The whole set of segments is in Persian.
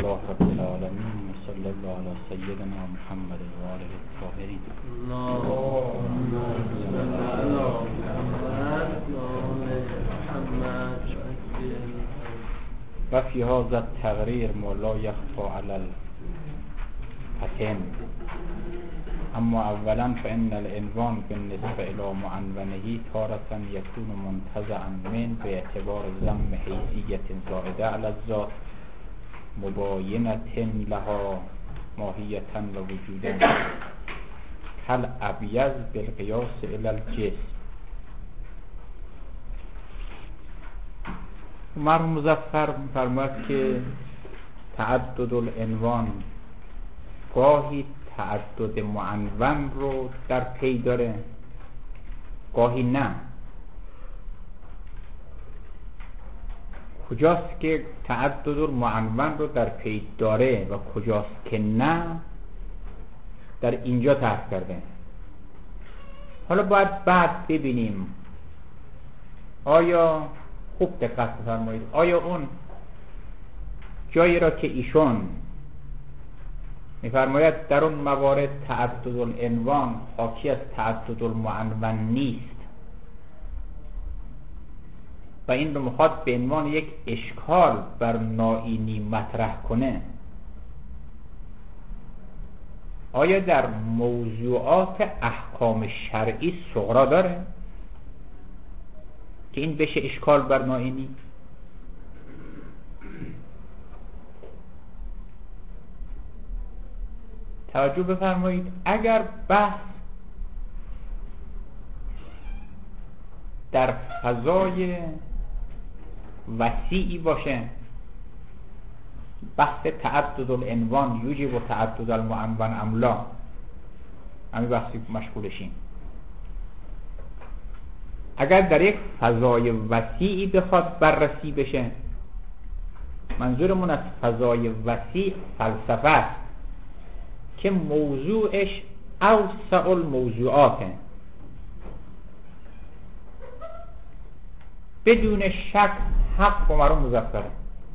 لله رب العالمين وصلى الله على سيدنا محمد وآله الطاهرين. اللهم صل على محمد و في هذا التقرير ما لا يخفى على الحتم. اما اولا فان العنوان بالنسبه الى معنونه تارة يكون منتزعا من باعتبار ضم حیثیت زائده على الذات مباینة لها ماهیة و وجودا كالابیض بالقیاس الى الجسم. مرحوم مظفر فرمود که تعدد العنوان گاهی تعدد معنون رو در پی داره، گاهی نه. کجاست که تعدد المعنون رو در پی داره و کجاست که نه، در اینجا تعریف کرده. حالا باید بعد ببینیم آیا، خوب دقت فرمایید، آیا اون جایی را که ایشون می‌فرماید در اون موارد تعدد العنوان حاکی از تعدد المعنون نیست و این رو میخواد به عنوان یک اشکال بر نائینی مطرح کنه، آیا در موضوعات احکام شرعی صغرا داره که این بشه اشکال بر نائینی؟ توجه بفرمایید، اگر بحث در فضای وسیعی باشه، بحث تعدد العنوان یوجب و تعدد المعنون ام لا، همین بحثی مشغولشیم. اگر در یک فضای وسیعی بخواد بررسی بشه، منظورمون از فضای وسیع فلسفه است که موضوعش اوسع الموضوعاته، بدون شک حق و مرحوم مظفره،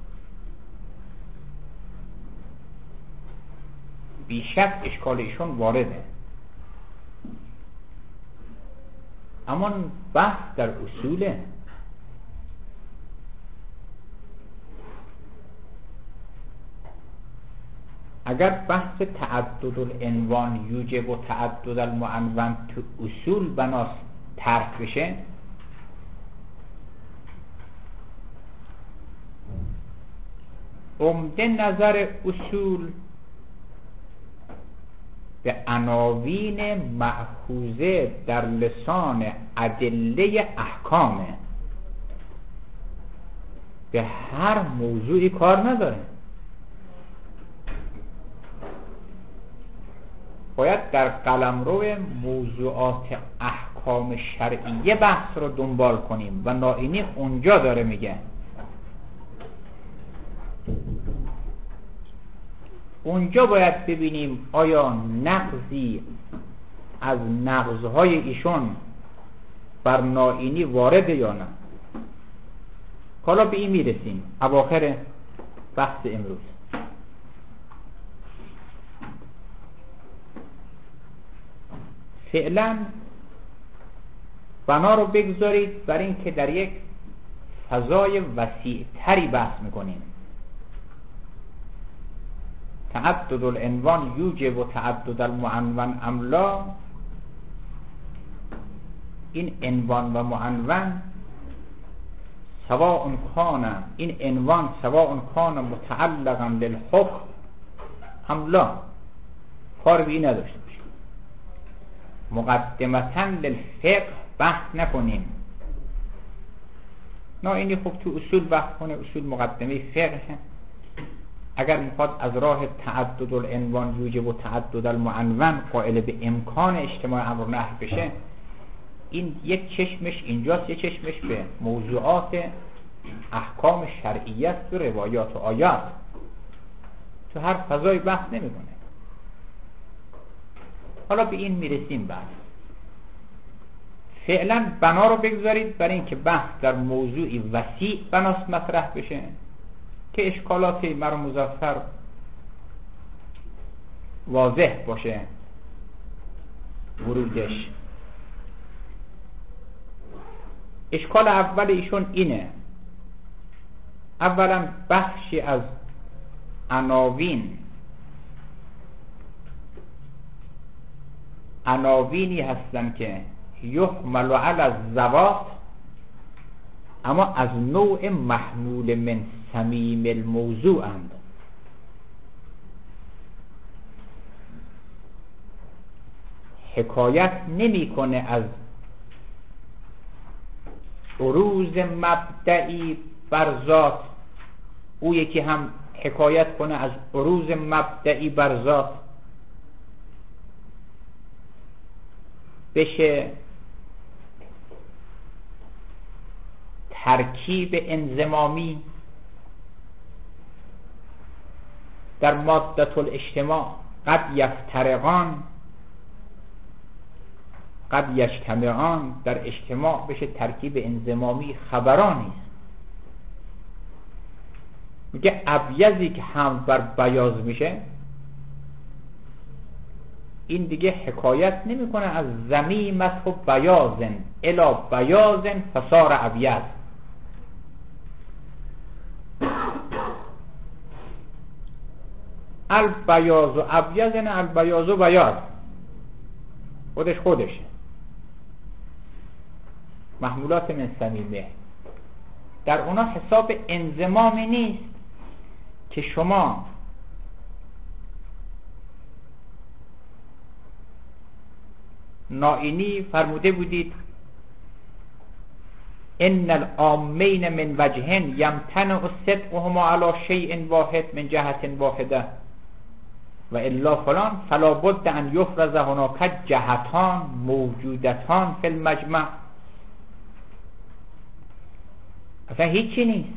بیشک اشکال ایشون وارده، اما بحث در اصوله. اگر بحث تعدد العنوان یوجب و تعدد المعنون تو اصول بناس طرح بشه، عمده نظر اصول به عناوین مأخوذه در لسان ادله احکامه، به هر موضوعی کار نداره. باید در قلمرو موضوعات احکام شرعیه بحث رو دنبال کنیم و نائینی اونجا داره میگه، اونجا باید ببینیم آیا نقضی از نقضهای ایشون بر نائینی وارده یا نه. حالا به این میرسیم اواخر بحث امروز. فعلا بنا رو بگذارید بر این که در یک فضای وسیع تری بحث میکنیم. تعدد العنوان یوجب و تعدد المعنون ام لا، این عنوان و معنون سواء کان، این عنوان سواء کان متعلقا للحکم ام لا، کاری نداشته باشیم. مقدمتا للفقه بحث نکنیم، نه اینی خب تو اصول بحث کنه، اصول مقدمه فقه. اگر میخواد از راه تعدد العنوان یوجب و تعدد المعنون قائل به امکان اجتماع امر نهی بشه، این یک چشمش اینجاست، یک چشمش به موضوعات احکام شرعیه است و روایات و آیات، تو هر فضای بحث نمیکنه. حالا به این میرسیم بعد. فعلا بنا رو بگذارید برای اینکه بحث در موضوعی وسیع بناس مطرح بشه که اشکالات مرحوم مظفر واضح باشه ورودش. اشکال اول ایشون اینه، اولا بخشی از عناوینی هستن که یحمل علی الذوات، اما از نوع محمول من صمیم الموضوع اند. حکایت نمی کنه از عروض مبدئی بر ذات، او یکی هم حکایت کنه از عروض مبدئی بر ذات، بشه ترکیب انضمامی در مادة الاجتماع، قد یفترقان قد یجتمعان، در اجتماع بشه ترکیب انضمامی خبرانی. میگه ابیضی که هم بر بیاض میشه، این دیگه حکایت نمیکنه از ضمیمت و بیاضن الا بیاضن فصار ابیض. البیاض و ابیضن البیاض و بیاض، خودشه محمولات من صمیمه. در اونا حساب انضمامی نیست که شما نائینی فرموده بودید ان العامین من وجهن یمتنع صدقهما علی شیء واحد من جهت واحده و الا فلان فلا بد ان یفرض هناک جهتان موجودتان فی المجمع. اصلا هیچی نیست،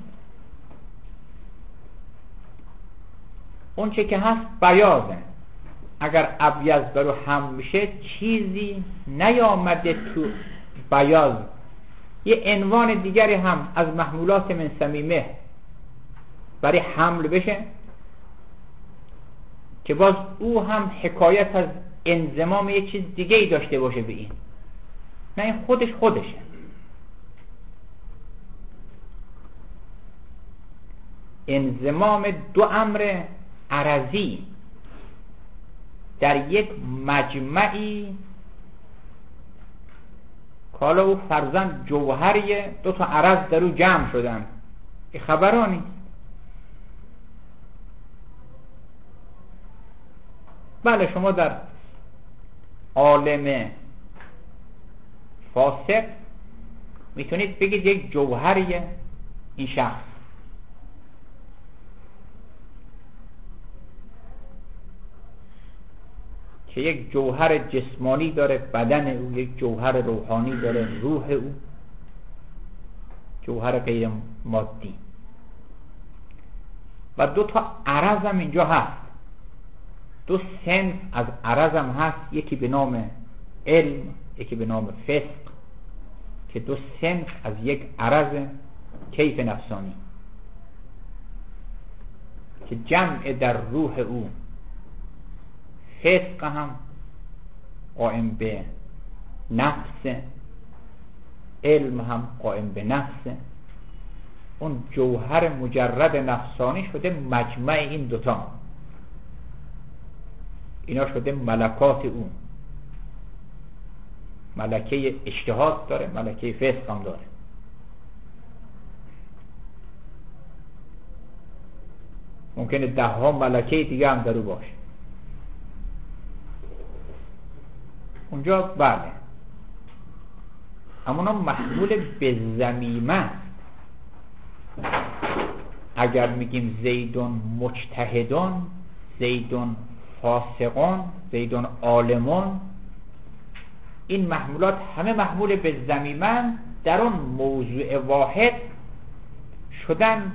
اون چه که هست بیاضه. اگر ابیض برو هم میشه چیزی نیامده تو بیاض، یه عنوان دیگری هم از محمولات من صمیمه برای حمل بشه که باز او هم حکایت از انضمام یه چیز دیگه ای داشته باشه به این. نه، این خودشه. انضمام دو امر عرضی در یک مجمعی که حالا او فرضاً جوهریه، دو تا عرض در او جمع شدن، این خبرانی. بله شما در عالم فاسق میتونید بگید یک جوهریه این شخص، که یک جوهر جسمانی داره بدن او، یک جوهر روحانی داره روح او، جوهر غیر مادی، و دو تا عرض هم اینجا هست، دو صنف از عرض هم هست، یکی به نام علم یکی به نام فسق، که دو صنف از یک عرض کیف نفسانی که جمع در روح او. فسق هم قائم به نفس، علم هم قائم به نفس. اون جوهر مجرد نفسانی شده مجمع این دوتا، اینا شده ملکات او. ملکه اجتهاد داره، ملکه فسق هم داره. ممکنه 10 ملکه دیگه هم در او باشه. اونجا بله، اما اونا محمول به ضمیمه است. اگر میگیم زیدون مجتهدون، زیدون فاسقون، زیدون عالمون، این محمولات همه محمول به ضمیمه، در اون موضوع واحد شدن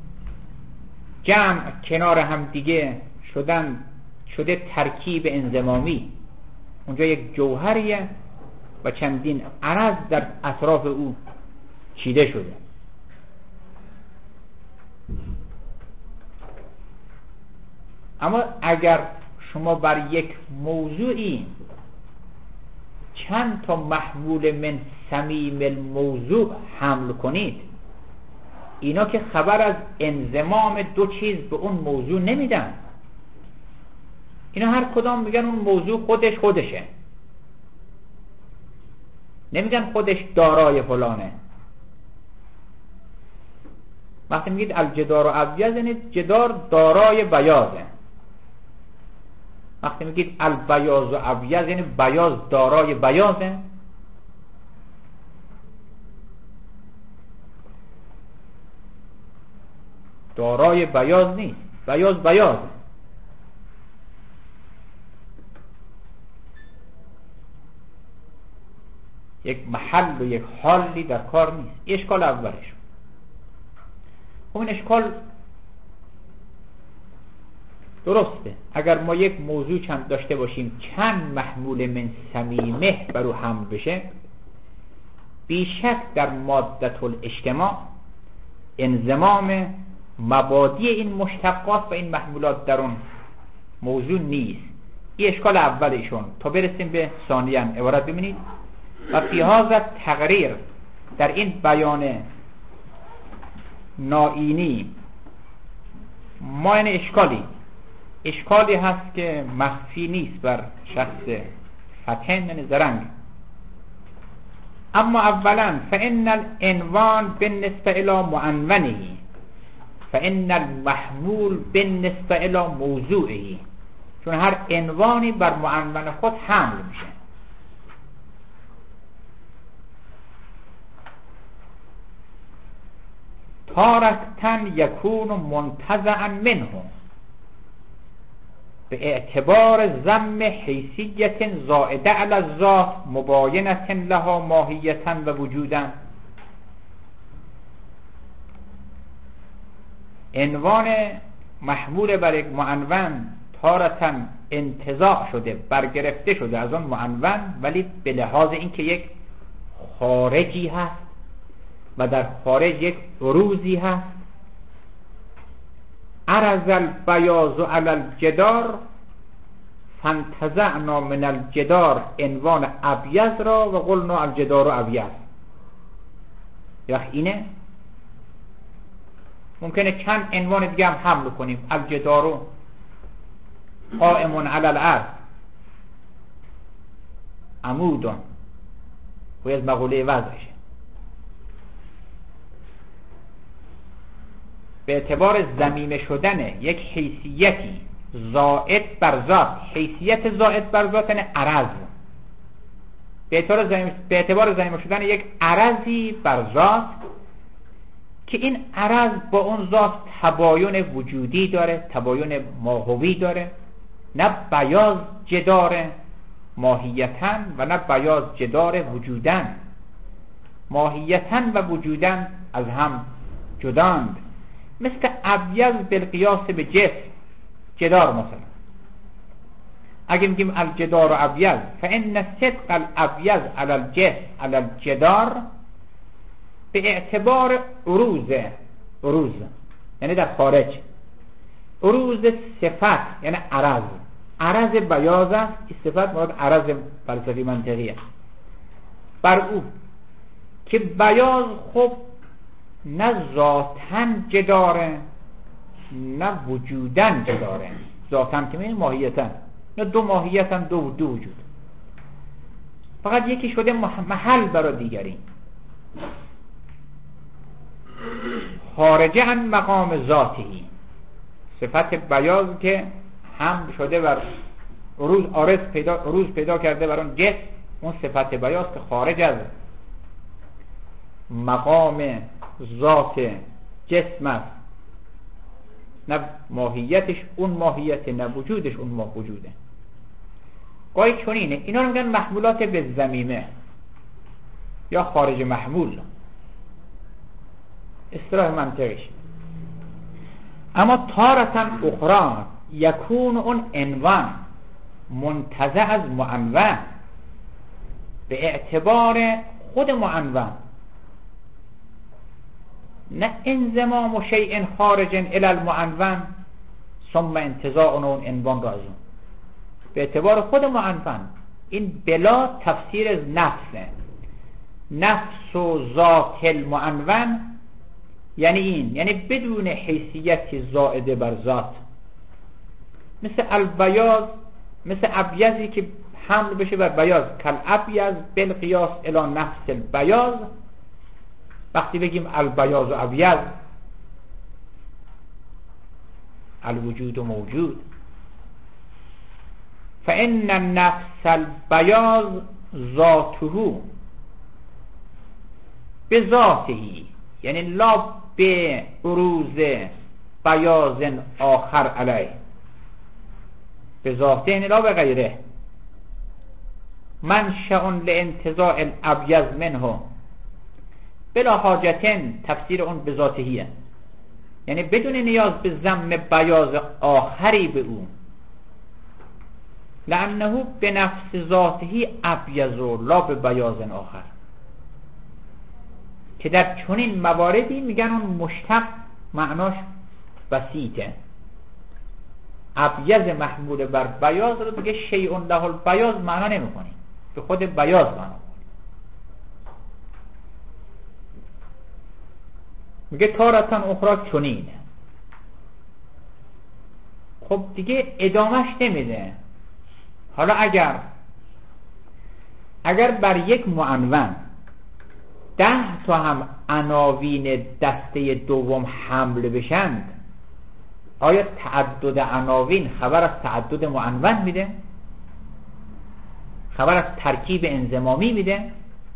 جمع کنار هم دیگه، شده ترکیب انضمامی. اونجا یک جوهریه و چندین عرض در اطراف او چیده شده. اما اگر شما بر یک موضوعی چند تا محمول من صمیم الموضوع حمل کنید، اینا که خبر از انضمام دو چیز به اون موضوع نمیدن. اینا هر کدام میگن اون موضوع خودشه، نمیگن خودش دارای فلانه. وقتی میگید الجدار و ابیض یعنی جدار دارای بیاضه. وقتی میگید البیاض و ابیض یعنی بیاض دارای بیاضه. دارای بیاض نیست، بیاضه. یک محل و یک حالی در کار نیست. اشکال اولش. خب این اشکال درسته. اگر ما یک موضوع چند داشته باشیم چند محمول من صمیمه برو حمل بشه، بیشک در مادة الاجتماع انضمام مبادی این مشتقات و این محمولات در اون موضوع نیست. این اشکال اولشون. تا برسیم به ثانیاً عبارت ببینید و فی هذا تقریر، در این بیان ناینی ما این اشکالی هست که مخفی نیست بر شخص فتن من زرنگ. اما اولا فإن العنوان بالنسبه الى معنونه، فإن المحمول بالنسبه الى موضوعه، چون هر عنوانی بر معنون خود حمل میشه. تارکتن یکون منتزعا منه به اعتبار ضم حیثیت زائده علی الذات مباینة لها ماهیتا و وجودا. عنوان محمول بر یک معنون تارتا انتزاع شده، برگرفته شده از آن معنون، ولی به لحاظ اینکه یک خارجی هست و در خارج یک روزی هست. عرض البیاض علی الجدار فانتزعنا من الجدار عنوان ابیض را و قلنا الجدار ابیض. یعنی اینه ممکنه چند عنوان دیگه هم حمل کنیم. الجدار قائم علی الارض عمود و از مقوله وضعشه. به اعتبار ضمیمه شدن یک حیثیتی زائد بر ذات، حیثیت زائد بر ذات یعنی عرض، به اعتبار ضمیمه شدن یک عرضی بر ذات که این عرض با اون ذات تباین وجودی داره، تباین ماهوی داره، نه بیاض جداره ماهیتاً و نه بیاض جدار وجوداً. ماهیتاً و وجوداً از هم جداند. مثل ابیض بالقیاس به جسم، جدار مثلا. اگه میگیم الجدار و ابیض، فان صدق الابیض علی الجسم علی الجدار به اعتبار عروض یعنی در خارج، عروض صفت یعنی عرض بیاض است. این صفت مراد عرض فلسفی منطقیه بر او که بیاض خب نه ذاتاً جداره نه وجوداً جداره. ذاتاً که میگه ماهیتاً، نه دو ماهیتاً، دو وجود، فقط یکی شده محل برای دیگری، خارجه عن مقام ذاتی. صفت بیاض که هم شده بر عروض پیدا کرده بر اون جسم، اون صفت بیاض که خارج از مقام ذات جسم است، نه ماهیتش اون ماهیت، نه وجودش اون وجوده. گاهی چنینه. اینا رو میگن محمولات به ضمیمه یا خارج محمول، اصطلاح منطقش. اما تارة اخرى یکون اون عنوان منتزع از معنون به اعتبار خود معنون، نه انضمام شیء خارج الی المعنون ثم انتزاع اون عنوان را از اون. به اعتبار خود معنون. این بلا تفسیر از نفسه. نفس و ذات المعنون یعنی این، یعنی بدون حیثیت زائده بر ذات، مثل البیاض، مثل ابیضی که حمل بشه بر بیاض، کل ابیض بالقیاس الی نفس البیاض. وقتی بگیم البیاض و ابیض، الوجود و موجود، فان النفس البیاض ذاته به ذاتهی، یعنی لا به بروز بیاض آخر علیه، به ذاته یعنی لا به غیره. منشأ لانتزاع الابیض منه بلا حاجتن، تفسیر اون به ذاتهیه، یعنی بدون نیاز به ضم بیاض آخری به او. لانه به نفس ذاتهی ابیض لا به بیاض آخر، که در چنین مواردی میگن اون مشتق معناش بسیطه. ابیض محمول بر بیاض رو بگه شیء له البیاض معنا نمیکنی، به خود بیاض معنا میگه تارتن اخرى چنین. خب دیگه ادامش نمیده. حالا اگر بر یک معنون 10 تا هم عناوین دسته دوم حمل بشند، آیا تعدد عناوین خبر از تعدد معنون میده؟ خبر از ترکیب انضمامی میده؟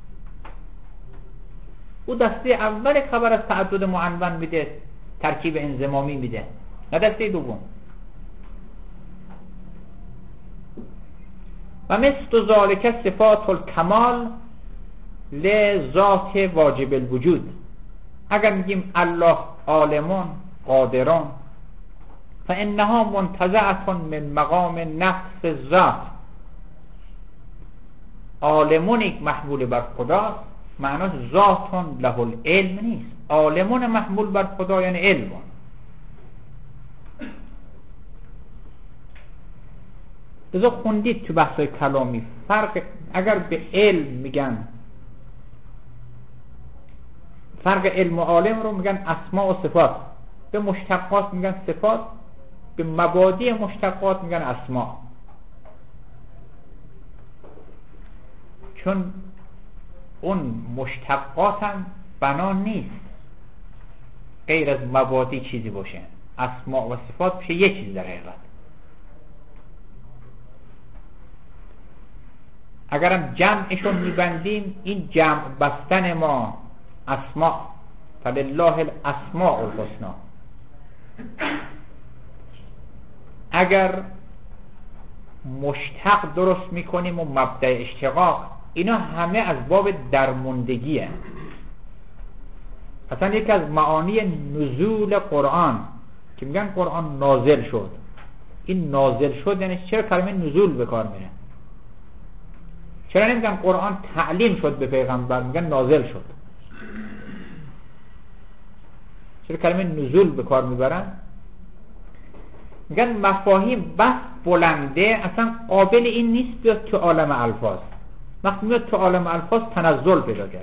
او دسته اول خبر از تعدد معنون میده، ترکیب انضمامی میده، نه دسته دوم. و مثل ذالک صفات الکمال لذات واجب الوجود. اگر میگیم الله عالمون قادرون، فانها منتزعه من مقام نفس الذات. عالمون یک محمول بر خدا، معناش ذاتون له العلم نیست. عالمون محمول بر خدا یعنی علم. لذا خوندید تو بحثای کلامی فرق، اگر به علم میگن، فرق علم و عالم رو میگن اسماء و صفات، به مشتقات میگن صفات، به مبادی مشتقات میگن اسماء. چون اون مشتقات هم بنا نیست غیر از مبادی چیزی باشه. اسماء و صفات بشه یه چیز در حقیقت. اگرم جمعشون میبندیم، این جمع بستن ما اسماء، فلله الاسماء الحسنا. اگر مشتق درست میکنیم و مبدأ اشتقاق، اینا همه از باب درموندگیه. اصلا یکی از معانی نزول قرآن که میگن قرآن نازل شد، این نازل شد یعنی چرا کلمه نزول به کار میره؟ چرا نمیگن قرآن تعلیم شد به پیغمبر، میگن نازل شد؟ چرا کلمه نزول به کار میبرن؟ میگن مفاهیم بس بلنده، اصلا قابل این نیست بیاد تو عالم الفاظ. وقتی میاد تو عالم الفاظ تنزل پیدا کرده.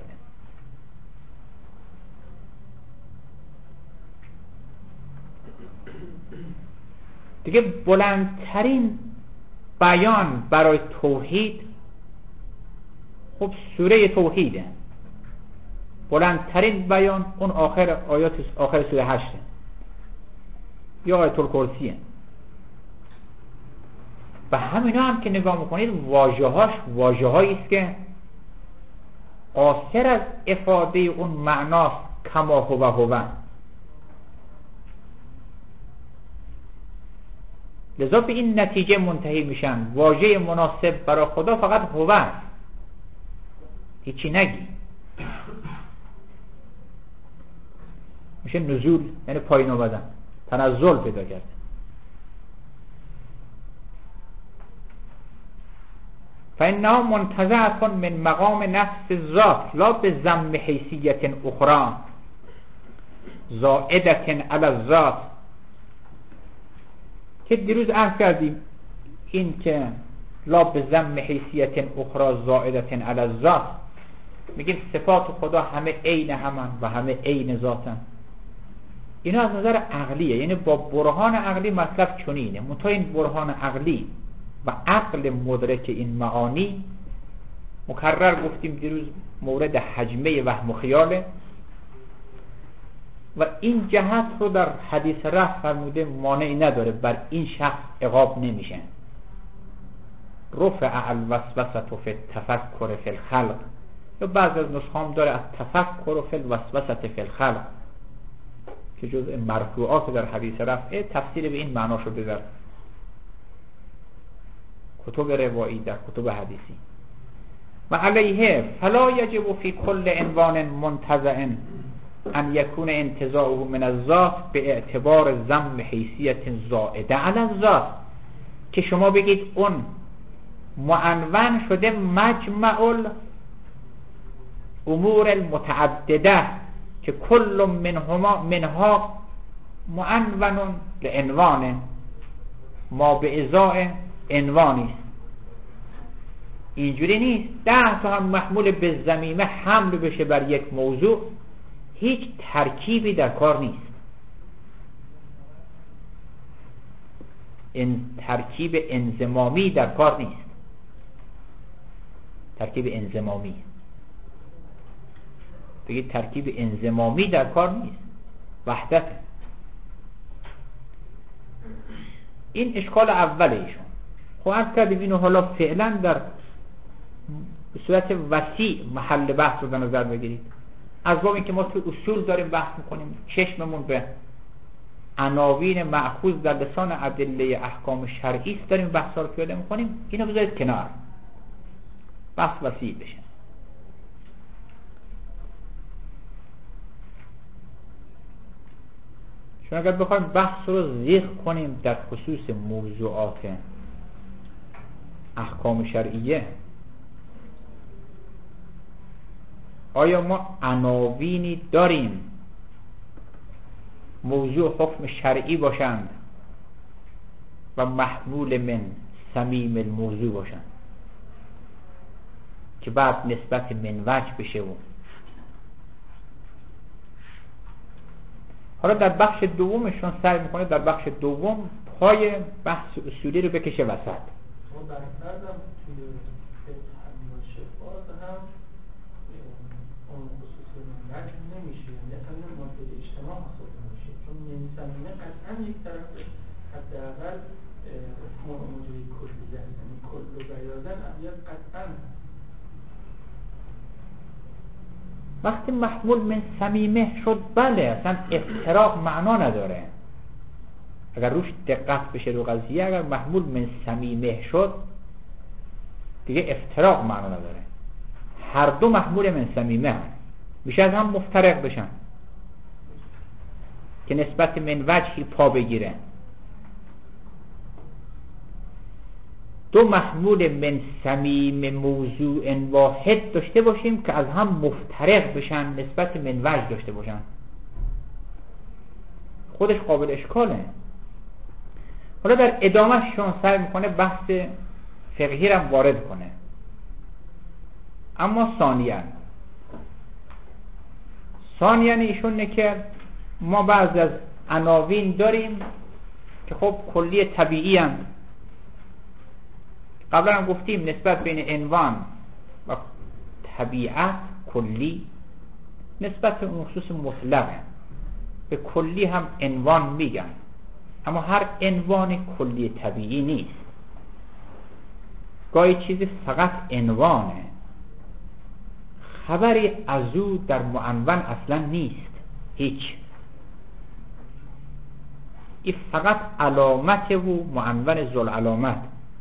دیگه بلندترین بیان برای توحید خب سوره توحیده. بلندترین بیان اون آخر آیات آخر سوره 8 یا آیت الکرسیه. و همینا هم که نگاه میکنید واژه‌هاش واژه‌هایی است که قاصر از افاده اون معناست کما هو. لذا به این نتیجه منتهی میشن واژه مناسب برای خدا فقط هو است، هیچی نگی. میشه نزول یعنی پایین آمدن، تنزل پیدا کرده. فإنها منتزعة من مقام نفس الذات لا بضم حیثیت اخرى زائدة علی الذات. که دیروز عرض کردیم این که لا به ضم حیثیت اخرى زائدت علی الذات. میگیم صفات خدا همه عین همن و همه عین ذاتن. اینا از نظر عقلیه، یعنی با برهان عقلی مطلب چنینه. منتها این برهان عقلی و عقل مدرک این معانی، مکرر گفتیم دیروز، مورد حجمه وهم و خیاله و این جهت رو در حدیث رفع فرموده مانعی نداره، بر این شخص عقاب نمیشه. رفع الوسوسه فی التفکر فی الخلق، یا بعض از نسخه هم داره از تفکر فی الوسوسه فی الخلق که جزء مرفوعات در حدیث رفع. تفسیر به این معناشو بذار کتب روایی در کتب حدیثی. و علیه فلا یجب فی کل عنوان منتزع ان یکون انتزاعه من الذات به اعتبار ضم حیثیت زائده علی الذات، که شما بگید اون معنون شده مجمع الامور المتعدده که کل منها معنون لعنوان ما به ازای عنوانی است. اینجوری نیست 10 تا هم محمول به ضمیمه حمل بشه بر یک موضوع، هیچ ترکیبی در کار نیست. این ترکیب انضمامی در کار نیست. ترکیب انضمامی، بگید ترکیب انضمامی در کار نیست، وحدت. این اشکال اوله ایشون. خب عرض کردیم اینو حالا فعلا در صورت وسیع محل بحث رو در نظر بگیرید. از باب اینکه ما تو اصول داریم بحث میکنیم، چشممون به عناوین مأخوذ در لسان ادله احکام شرعی است، داریم بحثا رو پیاده میکنیم. اینو بذارید کنار، بحث وسیع بشه. چون اگر بخوایم بحث رو زیغ کنیم در خصوص موضوعات احکام شرعیه، آیا ما عناوینی داریم موضوع حکم شرعی باشند و محمول من صمیم الموضوع باشند که بعد نسبت من وجه بشه؟ حالا در بخش دومشون سعی میکنه در بخش دوم پای بحث اصولی رو بکشه وسط. ما برکردم توی شفاعت هم اون خصوص منوج نمیشه، یعنی اصلا مورد اجتماع حساب نمیشه، چون نمیسمینه قطعا یک طرف حداقل موضوعی کلیه، یعنی کل و بیادن ابیاد قطعا. وقتی محمول من صمیمه شد، بله اصلا افتراق معنا نداره. اگر روش دقت بشه رو قضیه، اگر محمول من صمیمه شد دیگه افتراق معنا نداره. هر دو محمول من صمیمه هم میشه از هم مفترق بشن که نسبت من وجهی پا بگیره. دو محمول من صمیم موضوع واحد داشته باشیم که از هم مفترق بشن، نسبت من وجه داشته باشن، خودش قابل اشکاله. حالا در ادامه شون سعی میکنه بحث فقهی رو وارد کنه. اما ثانیاً ایشون که ما بعض از عناوین داریم که خب کلی طبیعی هم. قبلا هم گفتیم نسبت بین عنوان و طبیعت کلی نسبت اون خصوص مطلقه. به کلی هم عنوان میگن، اما هر عنوان کلی طبیعی نیست. گاهی چیزی فقط عنوانه، خبری از او در معنون اصلا نیست هیچ. این فقط علامت و معنون ذل علامت،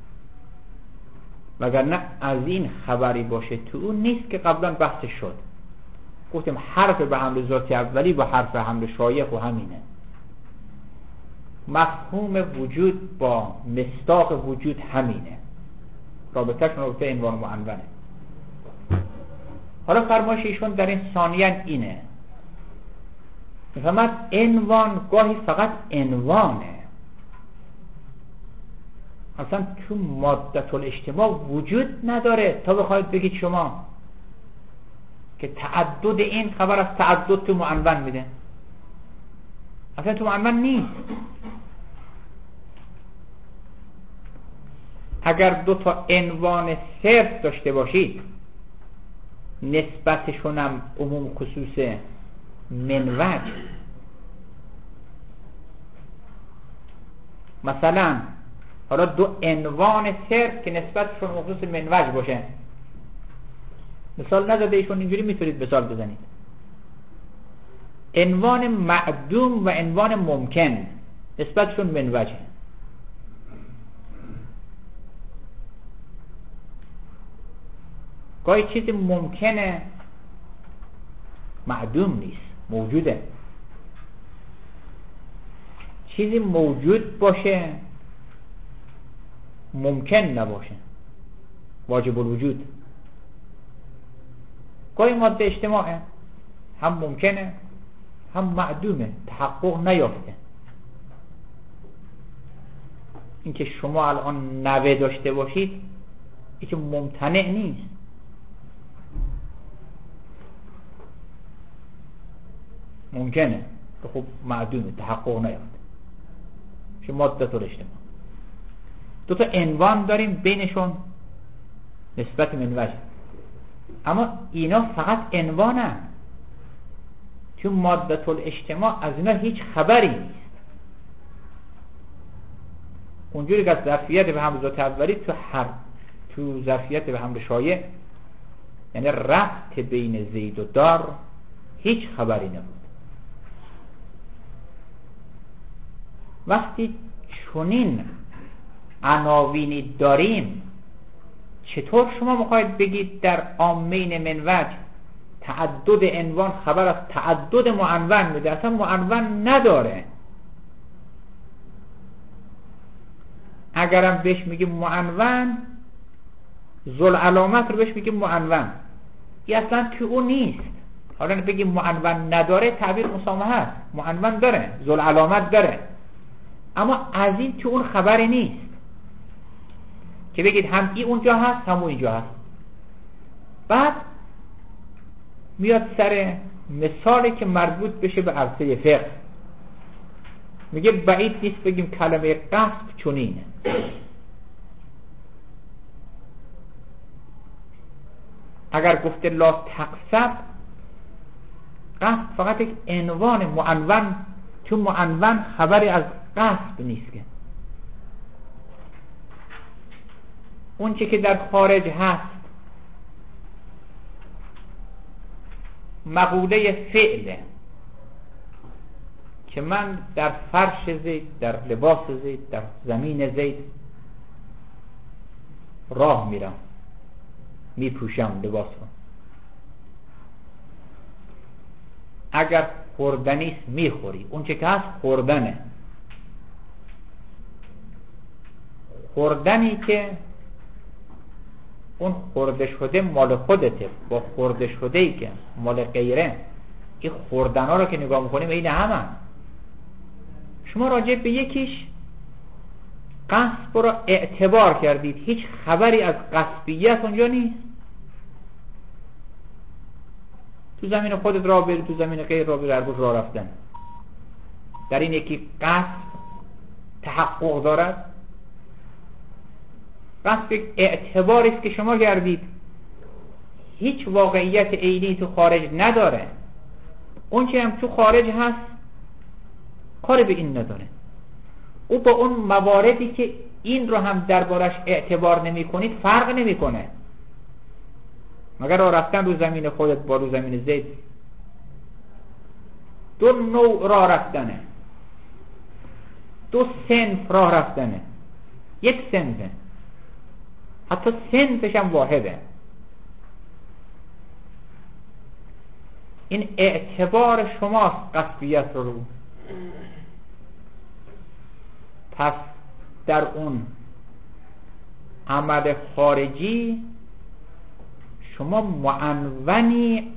وگرنه از این خبری باشه تو اون نیست که قبلا بحث شد. گفتیم حرف به حمل ذاتی اولی با حرف حمل شایخ و همینه. مفهوم وجود با مصداق وجود همینه، رابطه‌شون رابطه عنوان و معنونه. حالا فرمایش ایشون در این ثانیاً اینه، میفهمد عنوان گاهی فقط عنوانه، اصلا تو مادة الاجتماع وجود نداره تا بخواید بگید شما که تعدد این خبر از تعدد تو معنون میده. اصلا تو معنون نیست. اگر دو تا عنوان صرف داشته باشید نسبتشون هم عموم خصوص منوج، مثلا حالا دو عنوان صرف که نسبتشون عموم خصوص منوج باشه، مثال نزده ایشون، اینجوری میتونید مثال بزنید. عنوان معدوم و عنوان ممکن نسبتشون منوجه. گاهی چیزی ممکنه معدوم نیست، موجوده. چیزی موجود باشه ممکن نباشه، واجب الوجود. گاهی ماده اجتماعه، هم ممکنه هم معدومه، تحقق نیافته. اینکه شما الان نوه داشته باشید این که ممتنع نیست. ممکنه که خب معدومه، تحقق نیافته. شما ماده طور اجتماع دو تا عنوان داریم بینشون نسبت منوج، اما اینا فقط عنوانن. تو ماده الاجتماع از اینا هیچ خبری نیست. اونجوری که از ظرفیت به حمل ذات اولی تو ظرفیت به حمل شایع، یعنی ربط بین زید و دار، هیچ خبری نبود. وقتی چنین عناوینی داریم، چطور شما میخواید بگید در عامین منوج تعدد عنوان خبر از تعدد معنون میده؟ اصلا معنون نداره. اگرم بهش میگیم معنون، ذل علامت رو بهش میگیم معنون، این اصلا تو اون نیست. حالا بگیم معنون نداره، تعبیر مسامحه است. معنون داره، ذل علامت داره، اما از این تو اون خبری نیست که بگید هم این اونجا هست هم اینجا هست. بعد میاد سر مثالی که مربوط بشه به عرصه فقه، میگه بعید نیست بگیم کلمه قصد چنینه. اگر گفته لا تقصد، قصد فقط یک عنوان معنون، تو معنون خبری از قصد نیست. که اون چی که در خارج هست مقوله فعله، که من در فرش زید، در لباس زید، در زمین زید راه میرم، میپوشم لباس رو. اگر خوردنیست میخوری، اون چی که هست خوردنه. خوردنی که اون خورده شده مال خودته با خورده شده ای که مال غیره، این خوردن ها رو که نگاه میکنیم این همه. شما راجع به یکیش قصب رو اعتبار کردید، هیچ خبری از قصبیت اونجا نیست. تو زمین خودت راه بری، تو زمین غیر راه بری، هر بود راه رفتن. در این یکی قصب تحقق دارد. قصد یک اعتباری است که شما کردید، هیچ واقعیت عینی تو خارج نداره. اون چی هم تو خارج هست کاری به این نداره. او با اون مواردی که این رو هم دربارش اعتبار نمی کنید فرق نمی کنه. مگر راه رفتن رو زمین خودت با رو زمین زید دو نوع راه رفتنه، دو صنف راه رفتنه، یک صنفه، حتی صنفش هم واحده. این اعتبار شماست قصبیت رو. پس در اون عمل خارجی شما معنونی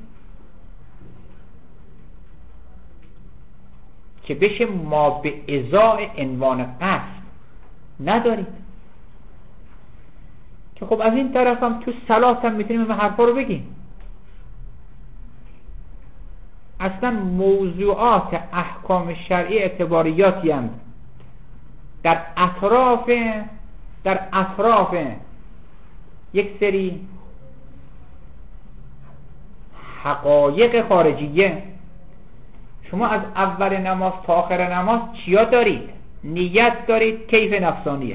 که بشه ما به ازای عنوان قصد ندارید. که خب از این طرف هم تو صلات هم میتونیم این حرفا رو بگیم. اصلا موضوعات احکام شرعی اعتباریاتی هستند در اطراف یک سری حقایق خارجیه. شما از اول نماز تا آخر نماز چیا دارید؟ نیت دارید، کیف نفسانیه،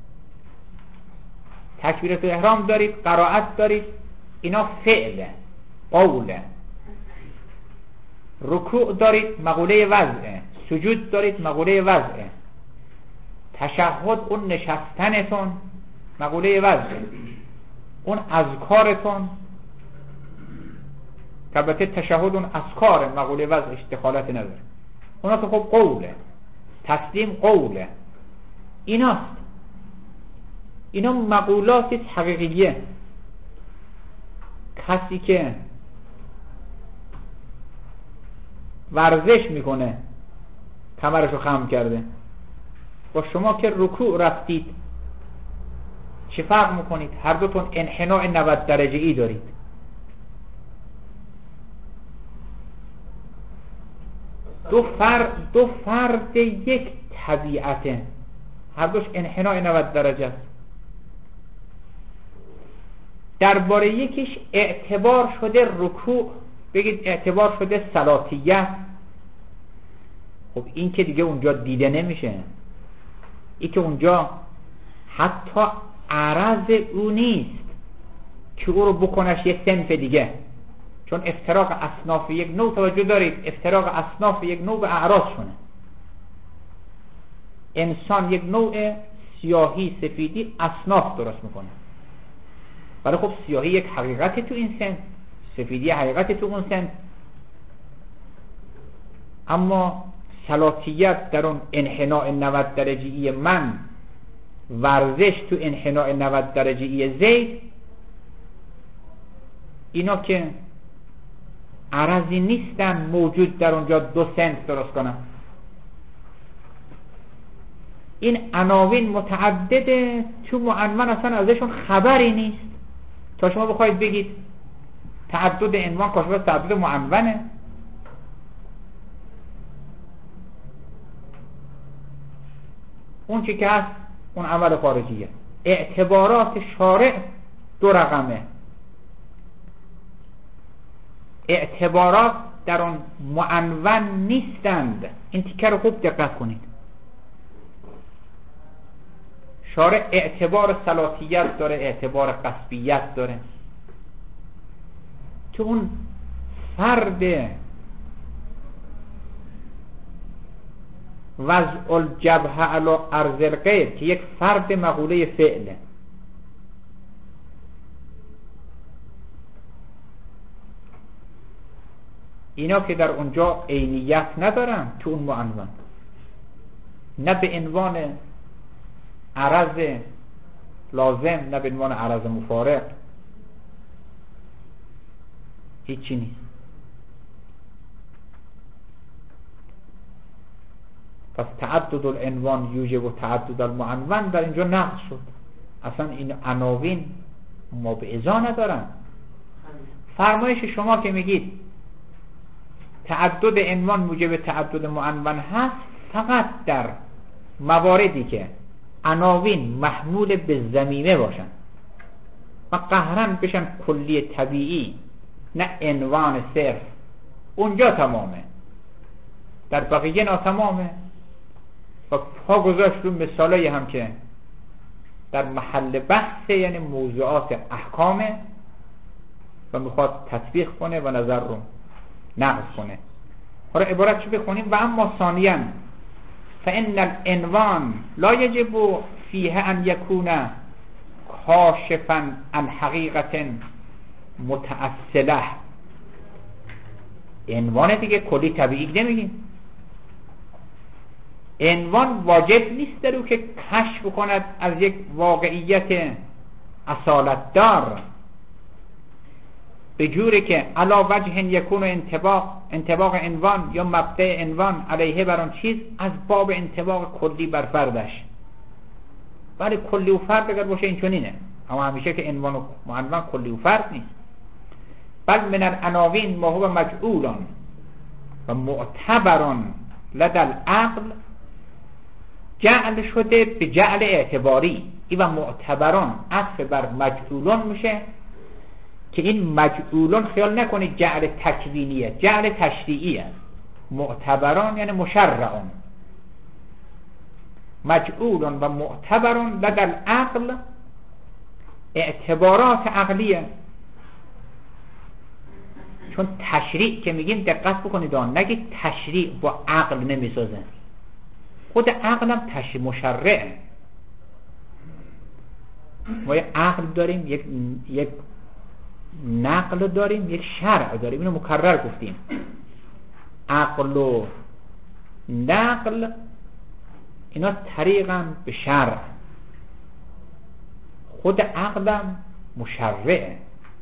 تکبیرت احرام دارید، قرائت دارید، اینا فعله، قوله. رکوع دارید، مقوله وضعه. سجود دارید، مقوله وضعه. تشهد، اون نشستنتون مقوله وضعه. اون اذکارتون، که البته تشهد اون اذکار مقوله وضعش دخالت نداره، اونا که خب قوله. تسلیم قوله. ایناست. اینا مقولات حقیقیه. کسی که ورزش میکنه کمرشو خم کرده، با شما که رکوع رفتید چه فرق میکنید؟ هر دوتون انحناء 90 درجه ای دارید. دو فرد یک طبیعته، هر دوش انحناء 90 درجه است. درباره یکیش اعتبار شده رکوع، بگید اعتبار شده صلاتیه. خب این که دیگه اونجا دیده نمیشه. این که اونجا حتی عرض او نیست که او رو بکنش یک صنف دیگه، چون افتراق اصناف یک نوع، توجه دارید، افتراق اصناف یک نوع به اعراض شونه. انسان یک نوع سیاهی سفیدی اصناف درست میکنه، ولی خب سیاهی یک حقیقت تو این سن، سفیدی حقیقت تو اون سن. اما صلاتیت در اون انحناء 90 درجه‌ای من، ورزش تو انحناء 90 درجه‌ای زید، اینا که عرضی نیستن موجود در اونجا دو سنت درست کنن. این عناوین متعدده، تو معنون اصلا ازشون خبری نیست تا شما بخواید بگید تعدد عنوان کاشف از تعدد معنونه. اون چی که هست اون عمل خارجیه. اعتبارات شارع دو رقمه. اعتبارات در اون معنون نیستند. این تیکه رو خوب دقت کنید. شارع اعتبار صلاتیت داره، اعتبار قصبیت داره. تو اون فرد وضع الجبهه علی ارض الغیر که یک فرد مقوله فعله، اینا که در اونجا عینیت ندارن تو اون معنون، نه به عنوان عرض لازم نه به عنوان عرض مفارق، هیچی نیست. پس تعدد العنوان یوجب تعدد المعنون در اینجا نقض شد. اصلا این عناوین ما به ازا ندارن. فرمایش شما که میگید تعدد عنوان موجب تعدد معنون هست، فقط در مواردی که عناوین محمول به ضمیمه باشن و قهرن بشن کلی طبیعی، نه عنوان صرف، اونجا تمامه. در بقیه ناتمامه. و پا گذاشت رو مثالایی هم که در محل بحثه، یعنی موضوعات احکامه و میخواد تطبیق کنه و نظر رو نقض کنه. حالا عبارت چه بخونیم؟ و اما ثانیاً فإن العنوان لا يجب فيه أن يكون كاشفا عن حقیقت متأصله. عنوان دیگه کلی طبیعی نمیگیم. عنوان واجب نیست در او که کشف کند از یک واقعیت اصالت دار، به جوری که علا وجه یکون انطباق عنوان یا مبدأ عنوان علیه بر آن چیز از باب انطباق کلی بر فردش. ولی کلی و فرد اگر باشه این چنینه، اما همیشه که عنوان و معنون کلی و فرد نیست. بل من العناوین ما هو مجعولان و معتبران لدى العقل جعل شده به جعل اعتباری. این و معتبران عطف بر مجعولان میشه که این مجعولان خیال نکنید جعل تکوینیه، جعل تشریعیه. معتبران یعنی مشرعان. مجعولان و معتبران لدى العقل اعتبارات عقلیه. چون تشریع که میگیم دقت بکنید نگید تشریع با عقل نمیسازه، خود عقل هم مشرعه. ما یک عقل داریم، یک نقل داریم، یک شرع داریم. اینو مکرر گفتیم. عقل و نقل اینا طریقاً به شرع. خود عقلم مشرعه.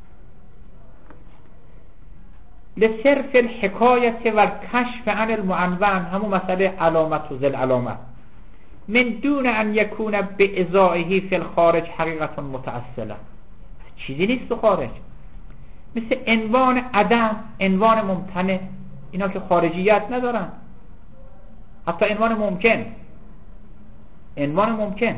لصرف الحکایت و الکشف عن المعنون، همون مسئله علامت و ذل علامت، من دون ان یکون به ازائه فی الخارج حقیقت متأصله. چیزی نیست تو خارج، مثل عنوان عدم، عنوان ممتنع، اینا که خارجیت ندارن. حتی عنوان ممکن، عنوان ممکن،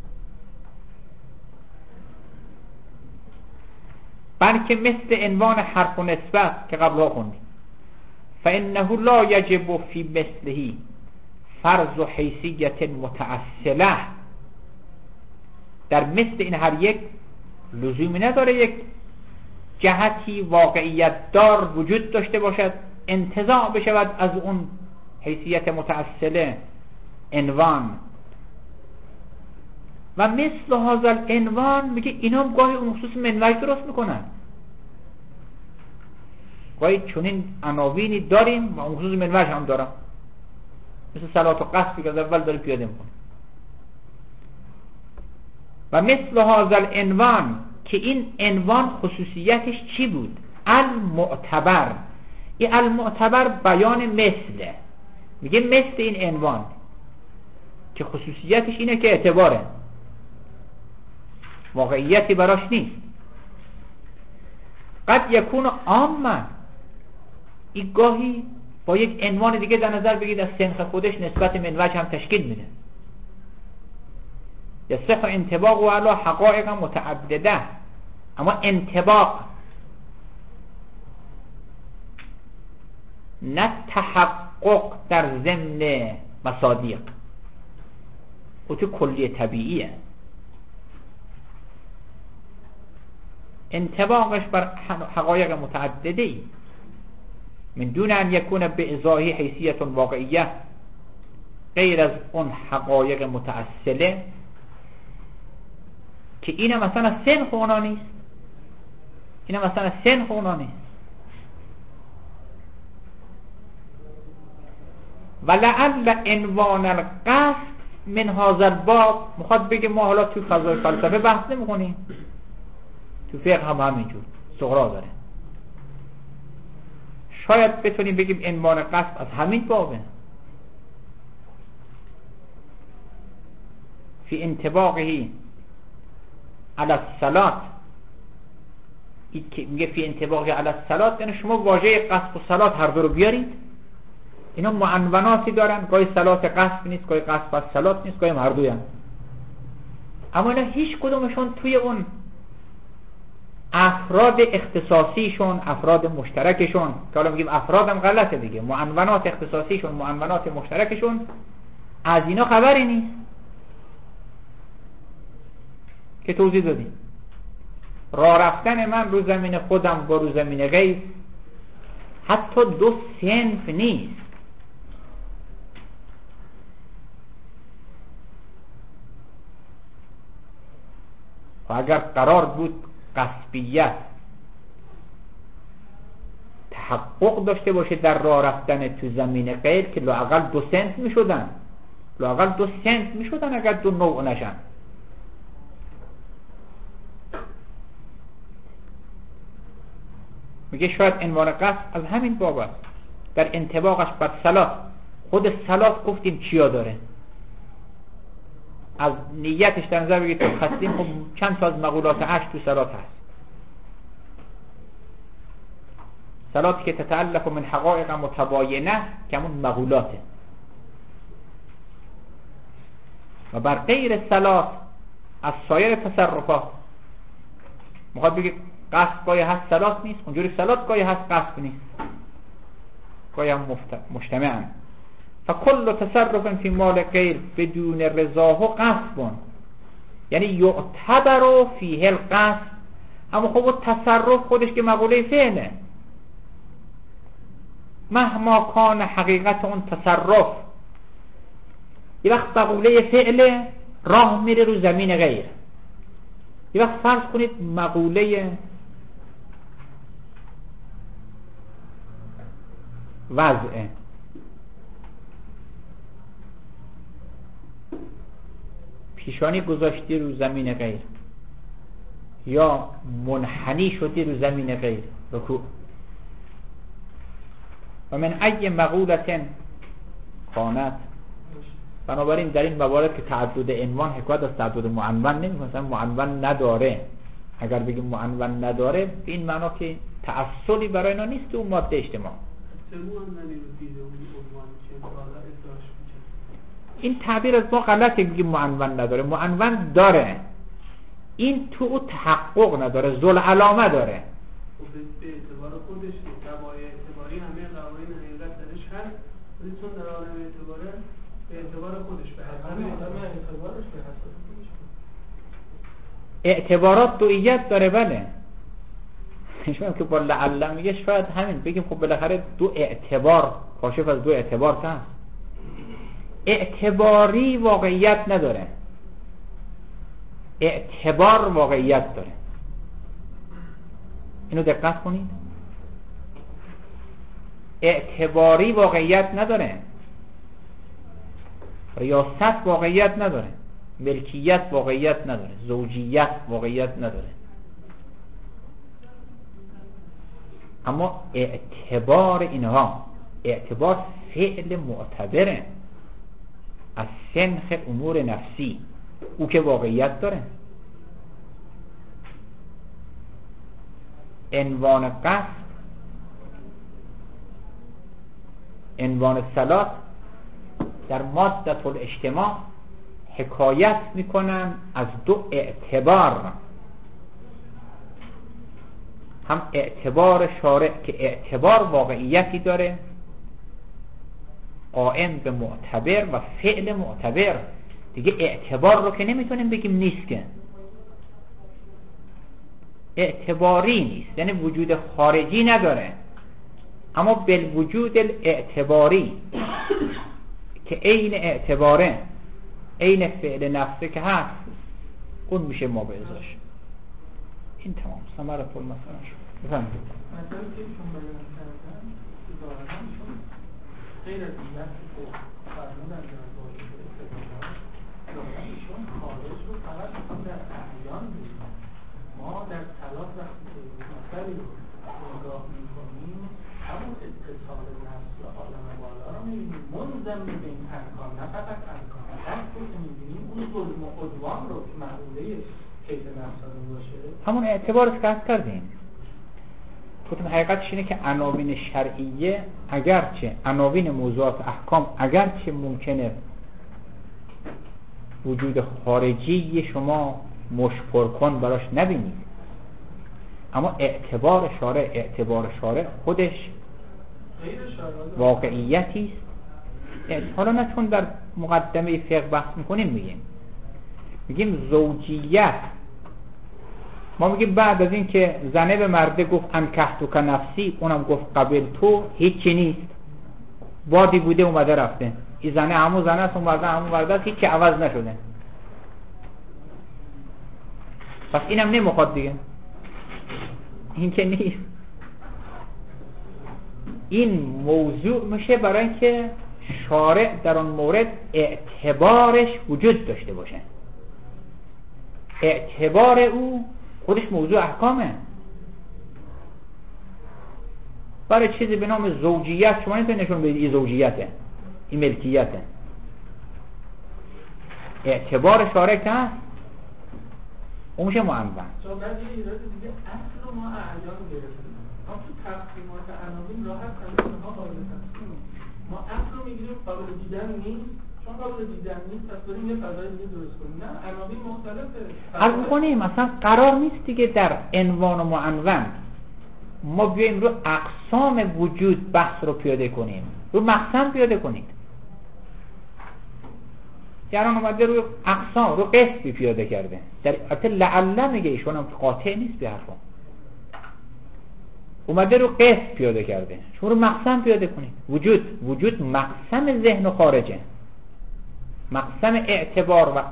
بلکه مثل عنوان حرف و نسبت که قبلا خوندیم. فانه لا یجب فی مثله فرض و حیثیت متأصله. در مثل این هر یک لزومی نداره یک جهتی واقعیت دار وجود داشته باشد انتزاع بشود از اون حیثیت متأصله عنوان. و مثل هذا العنوان میگه اینا هم گاهی اون خصوص منوج درست میکنن. گاهی چونین عناوینی داریم و اون خصوص منوج هم دارم، مثل صلات و قصدی که از اول داره پیاده میکنه. و مثل هذا العنوان که این عنوان خصوصیتش چی بود؟ المعتبر. این المعتبر بیان مثله، میگه مثل این عنوان که خصوصیتش اینه که اعتباره، واقعیتی براش نیست. قد یکون عاما، این گاهی با یک عنوان دیگه در نظر بگید از سنخ خودش نسبت منوج هم تشکیل میده. یصح انطباق و علی حقایق متعدده، اما انطباق نه تحقق در ضمن مصادیق، او تو کلی طبیعیه. انطباقش بر حقایق متعدده ای من دون ان یکون به ازاحی حیثیت واقعیه، غیر از اون حقایق متأصله که اینه مثلا سنخ اونا نیست، اینه مثلا سنخ اونا نیست. ولعل عنوان القصد من هذا الباب، میخواد بگه ما حالا تو فضای فلسفه بحث نمی‌کنیم، تو فقه هم همینجور صغرا داره. شاید بتونیم بگیم عنوان قصد از همین بابه، فی انطباقه علی الصلاة. این که میگه فی انطباقه علی الصلاة یعنی شما واژه قصد و صلاة هر دو رو بیارید، اینا معنوناتی دارن، گاهی صلاة قصد نیست، گاهی قصد پس صلاة نیست، گاهی هر دوی هم. اما اینا هیچ کدومشون توی اون افراد اختصاصیشون، افراد مشترکشون، که حالا میگیم افرادم غلطه دیگه، معنونات اختصاصیشون، معنونات مشترکشون، از اینا خبری نیست که توضیح دادیم. راه رفتن من رو زمین خودم با رو زمین غیر حتی دو صنف نیست. و اگر قرار بود قصبیت تحقق داشته باشه در راه رفتن تو زمین غیر که لااقل دو صنف می شدن، لااقل دو صنف می شدن اگر دو نوع نشن. میگه شاید عنوان قصد از همین باب است، در انطباقش بر صلاة. خود صلاة گفتیم چیا داره؟ از نیتش در نظر بگید تو خستیم، خب چند تا از مقولات عشق تو صلات هست. صلاتی که تتعلق من حقایق متباینه که همون مقولاته، و بر غیر صلات از سایر تصرفات میخواد بگید قصد گاهی هست صلات نیست، اونجوری صلات گاهی هست قصد نیست، گاهی هم مجتمعاً. فکل تصرف فی مال غیر بدون رضاه قصد، یعنی یعتبر فیه القصد، اما خب اون تصرف خودش که مقوله فعله، مهما کان حقیقت اون تصرف. یه وقت مقوله فعله راه میره رو زمین غیر، یه وقت فرض کنید مقوله وضعه، پیشانی گذاشتی رو زمین غیر یا منحنی شدی رو زمین غیر، رکوع. و من ای مقولت کانت، بنابراین در این موارد که تعدد عنوان حکایت از تعدد معنون نمی‌کنه، مثلا معنون نداره. اگر بگیم معنون نداره به این معنا که تعصلی برای اینا نیست اون ماده اجتماع. این تعبیر از ما غلطه، بگیم معنون نداره. معنون داره، این تو او تحقق نداره، ذل علامه داره. به اعتبار خودش طبایع اعتباری همه قوانین حقیقت درش هست، ولی چون در عالم اعتباره به اعتبار خودش به حسب اعتبارش به حسب خودش اعتبارات دوئیت داره. بله شما که با لعل میگه شاید همین بگیم خب بالاخره دو اعتبار کاشف از دو اعتبار هست. اعتباری واقعیت نداره، اعتبار واقعیت داره. اینو دقت کنید، اعتباری واقعیت نداره، ریاست واقعیت نداره، ملکیت واقعیت نداره، زوجیت واقعیت نداره. اما اعتبار اینها، اعتبار فعل معتبره از سنخ امور نفسی، او که واقعیت داره. عنوان قصد، عنوان صلات در مادة الاجتماع حکایت میکنن از دو اعتبار، هم اعتبار شارع که اعتبار واقعیتی داره قائم به معتبر و فعل معتبر. دیگه اعتبار رو که نمیتونیم بگیم نیست، که اعتباری نیست، یعنی وجود خارجی نداره، اما بالوجود الاعتباری که عین اعتباره، عین فعل نفسه که هست، اون میشه ما به ازاش. این تمام ثمره پول مثلا شد. بفهمید مثلا که چون بیان کردن ظاهراً چون غیر از این بحث که فرمودن در واجب استدلال، ظاهراً ایشون خارج رو فقط میخوان در اعیان بگیم. ما در طلاق وقتی که مسئله رو نگاه میکنیم همون اتصال نفس و عالم بالا رو میبینیم منضم به این ارکان، نه فقط ارکان قصد رو که میبینیم اون ظلم و عدوان رو که معقوله کیف نفسانی باشه همون اعتبارش که هست کردیم. گفتم حقیقتش اینه که عناوین شرعیه اگرچه عناوین موضوعات احکام اگرچه ممکنه وجود خارجی شما مشپر کن براش نبینید، اما اعتبار شارع خودش واقعیتی است. حالا نه چون در مقدمه فقه بحث میکنیم میگیم زوجیت، ما میگیم بعد از این که زنه به مرده گفت انکحتو که نفسی، اونم گفت قبل تو، هیچی نیست، بادی بوده اومده رفته، این زنه همون زنه است، اون مرده همون مرده است، هیچی عوض نشده. پس اینم نمیخواد دیگه، این که نیست. این موضوع میشه برای اینکه شارع در آن مورد اعتبارش وجود داشته باشه. اعتبار او خودش موضوع احکامه. برای چیزی به نام زوجیت شما نمیتونید نشون بدید این زوجیته، این ملکیته. اعتبار شارک هست اون میشه معنون. چون بعد یه ایراد دیگه اصل ما اعیان گرفتیم. ما تو تقسیمات عناوین راحت عناوین ها قابل تقسیم. ما اصل رو میگیریم قابل دیدن نیست، چون قابل دیدن نیست پس بریم یه فضای دیگه درست کنیم. نه عناوین مختلفه. عرض می‌کنیم مثلا قرار نیست دیگه در عنوان و معنون ما بیایم رو اقسام وجود بحث رو پیاده کنیم، رو مقسم پیاده کنید. یعنی اومده رو اقسام رو قسمی پیاده کرده، در البته لعله میگه ایشون هم قاطع نیست به حرفم، اومده رو قسم پیاده کرده، شما رو مقسم پیاده کنید. وجود مقسم ذهن و خارجه، مقسم اعتبار و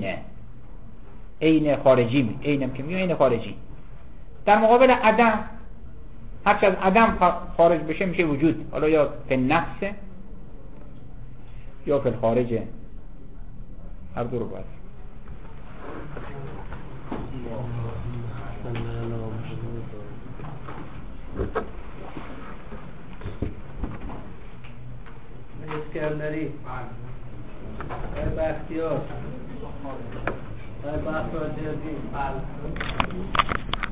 عین خارجی، عینم که میگه عین خارجی. در مقابل عدم، هرچه از عدم خارج بشه میشه وجود، حالا یا فی نفسه یا فی الخارجه، هر دو رو باید. اسکندری بختیار بختیار